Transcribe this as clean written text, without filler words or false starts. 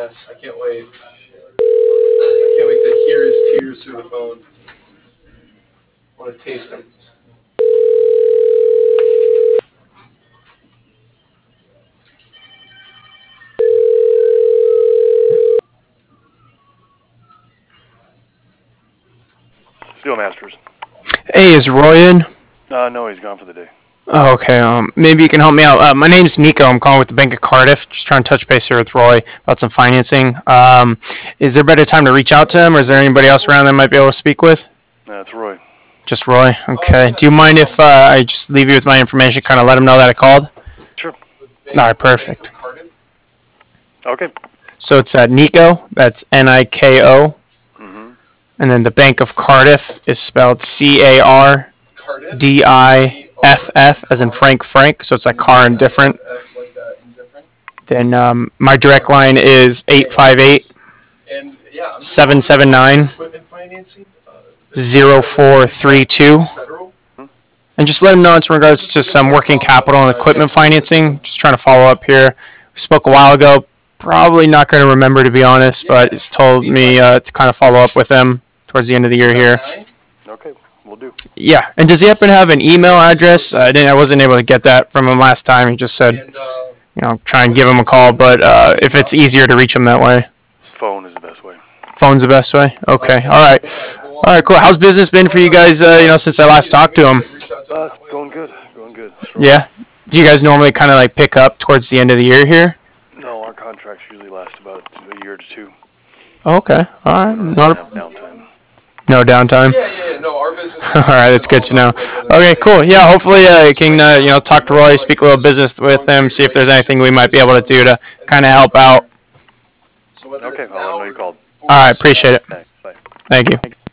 Yes, I can't wait. I can't wait to hear his tears through the phone. I want to taste them. Steel Masters. Hey, is Roy in? No, he's gone for the day. Oh, okay. Maybe you can help me out. My name's Nico. I'm calling with the Bank of Cardiff. Just trying to touch base here with Roy about some financing. Is there a better time to reach out to him, or is there anybody else around that I might be able to speak with? It's Roy. Just Roy? Okay. Do you mind if I just leave you with my information, kind of let him know that I called? Sure. All right, perfect. Okay. So it's Nico. That's Niko. Mm-hmm. And then the Bank of Cardiff is spelled Cardiff, as in Frank. So it's like car and different. Then my direct line is 858-779-0432. And just let him know it's in regards to some working capital and equipment financing. Just trying to follow up here. We spoke a while ago. Probably not going to remember, to be honest, but he's told me to kind of follow up with him towards the end of the year here. Okay, we'll do. Yeah, and does he happen to have an email address? I wasn't able to get that from him last time. He just said, try and give him a call, but if it's easier to reach him that way. Phone is the best way. Phone's the best way? Okay, all right. All right, cool. How's business been for you guys, since I last talked to him? Going good. Yeah? Do you guys normally kind of like pick up towards the end of the year here? No, our contracts usually last about a year to two. Oh, okay. All right. Downtime. No downtime? Yeah. No, our business. All right, that's good to know. Okay, cool. Yeah, hopefully you can, talk to Roy, speak a little business with him, see if there's anything we might be able to do to kind of help out. Okay, I'll let him know you called. All right, appreciate it. Thanks. Bye. Thank you.